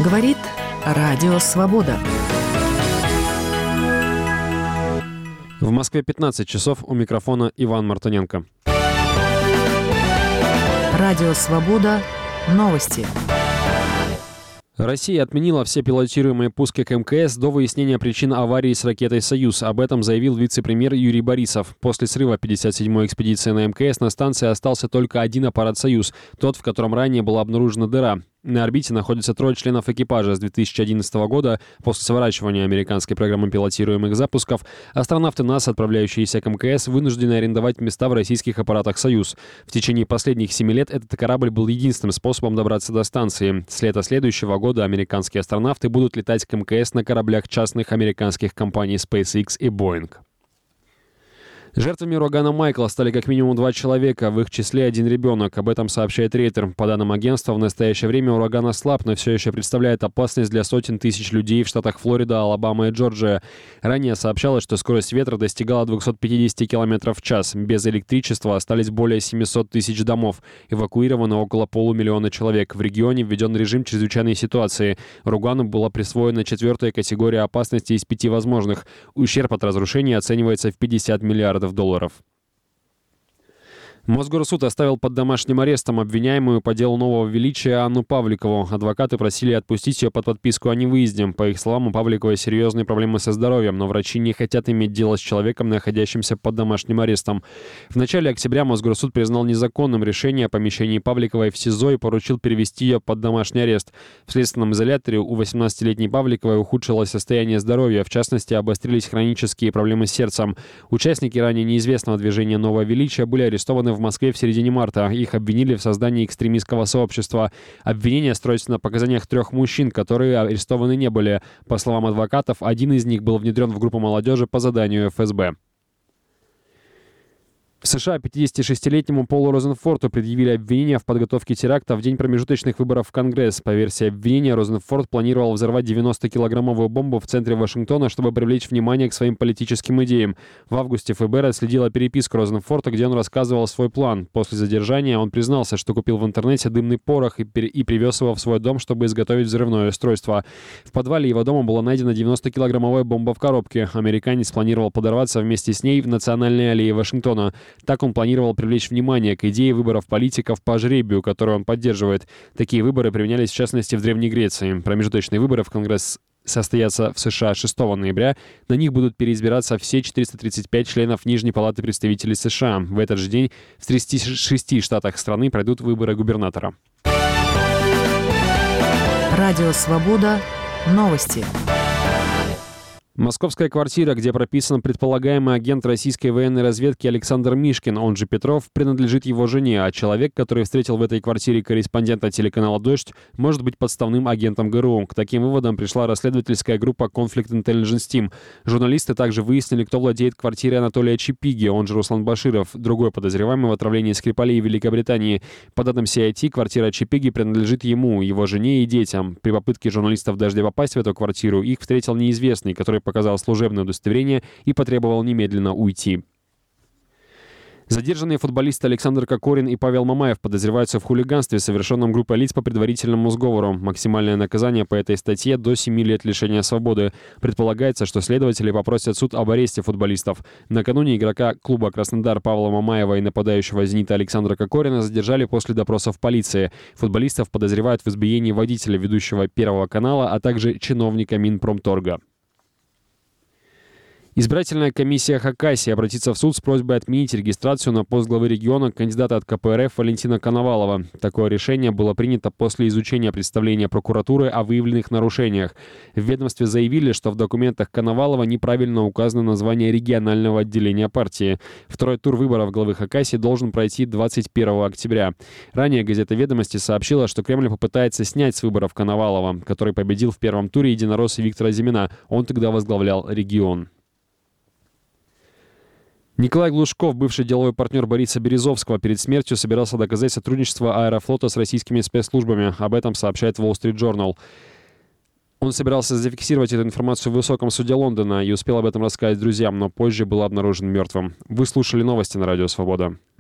Говорит Радио Свобода. В Москве 15 часов, у микрофона Иван Мартыненко. Радио Свобода. Новости. Россия отменила все пилотируемые пуски к МКС до выяснения причин аварии с ракетой «Союз». Об этом заявил вице-премьер Юрий Борисов. После срыва 57-й экспедиции на МКС на станции остался только один аппарат «Союз», тот, в котором ранее была обнаружена дыра. На орбите находятся 3 членов экипажа. С 2011 года, после сворачивания американской программы пилотируемых запусков, астронавты НАСА, отправляющиеся к МКС, вынуждены арендовать места в российских аппаратах «Союз». В течение последних 7 лет этот корабль был единственным способом добраться до станции. С лета следующего года американские астронавты будут летать к МКС на кораблях частных американских компаний SpaceX и Boeing. Жертвами урагана Майкла стали как минимум 2 человека, в их числе 1 ребенок. Об этом сообщает Рейтер. По данным агентства, в настоящее время ураган ослаб, но все еще представляет опасность для сотен тысяч людей в штатах Флорида, Алабама и Джорджия. Ранее сообщалось, что скорость ветра достигала 250 км в час. Без электричества остались более 700 тысяч домов. Эвакуировано около полумиллиона человек. В регионе введен режим чрезвычайной ситуации. Урагану была присвоена 4-я категория опасности из 5 возможных. Ущерб от разрушений оценивается в $50 миллиардов. Мосгорсуд оставил под домашним арестом обвиняемую по делу Нового Величия Анну Павликову. Адвокаты просили отпустить ее под подписку о невыезде. По их словам, у Павликовой серьезные проблемы со здоровьем, но врачи не хотят иметь дело с человеком, находящимся под домашним арестом. В начале октября Мосгорсуд признал незаконным решение о помещении Павликовой в СИЗО и поручил перевести ее под домашний арест. В следственном изоляторе у 18-летней Павликовой ухудшилось состояние здоровья, в частности, обострились хронические проблемы с сердцем. Участники ранее неизвестного движения Нового Величия были арестованы в Москве в середине марта. Их обвинили в создании экстремистского сообщества. Обвинение строится на показаниях 3 мужчин, которые арестованы не были. По словам адвокатов, один из них был внедрен в группу молодежи по заданию ФСБ. В США 56-летнему Полу Розенфорту предъявили обвинения в подготовке теракта в день промежуточных выборов в Конгресс. По версии обвинения, Розенфорт планировал взорвать 90-килограммовую бомбу в центре Вашингтона, чтобы привлечь внимание к своим политическим идеям. В августе ФБР отследило переписку Розенфорта, где он рассказывал свой план. После задержания он признался, что купил в интернете дымный порох и привез его в свой дом, чтобы изготовить взрывное устройство. В подвале его дома была найдена 90-килограммовая бомба в коробке. Американец планировал подорваться вместе с ней в Национальной аллее Вашингтона. Так он планировал привлечь внимание к идее выборов политиков по жребию, которую он поддерживает. Такие выборы применялись в частности в Древней Греции. Промежуточные выборы в Конгресс состоятся в США 6 ноября. На них будут переизбираться все 435 членов Нижней палаты представителей США. В этот же день в 36 штатах страны пройдут выборы губернатора. Радио Свобода. Новости. Московская квартира, где прописан предполагаемый агент российской военной разведки Александр Мишкин, он же Петров, принадлежит его жене, а человек, который встретил в этой квартире корреспондента телеканала «Дождь», может быть подставным агентом ГРУ. К таким выводам пришла расследовательская группа Conflict Intelligence Team. Журналисты также выяснили, кто владеет квартирой Анатолия Чипиги, он же Руслан Баширов, другой подозреваемый в отравлении Скрипалей в Великобритании. По данным CIT, квартира Чипиги принадлежит ему, его жене и детям. При попытке журналистов «Дождя» попасть в эту квартиру их встретил неизвестный, который показал служебное удостоверение и потребовал немедленно уйти. Задержанные футболисты Александр Кокорин и Павел Мамаев подозреваются в хулиганстве, совершенном группой лиц по предварительному сговору. Максимальное наказание по этой статье до 7 лет лишения свободы. Предполагается, что следователи попросят суд об аресте футболистов. Накануне игрока клуба «Краснодар» Павла Мамаева и нападающего «Зенита» Александра Кокорина задержали после допросов полиции. Футболистов подозревают в избиении водителя, ведущего Первого канала, а также чиновника Минпромторга. Избирательная комиссия Хакасии обратится в суд с просьбой отменить регистрацию на пост главы региона кандидата от КПРФ Валентина Коновалова. Такое решение было принято после изучения представления прокуратуры о выявленных нарушениях. В ведомстве заявили, что в документах Коновалова неправильно указано название регионального отделения партии. Второй тур выборов главы Хакасии должен пройти 21 октября. Ранее газета «Ведомости» сообщила, что Кремль попытается снять с выборов Коновалова, который победил в первом туре единоросса Виктора Зимина. Он тогда возглавлял регион. Николай Глушков, бывший деловой партнер Бориса Березовского, перед смертью собирался доказать сотрудничество Аэрофлота с российскими спецслужбами. Об этом сообщает Wall Street Journal. Он собирался зафиксировать эту информацию в высоком суде Лондона и успел об этом рассказать друзьям, но позже был обнаружен мертвым. Вы слушали новости на Радио Свобода.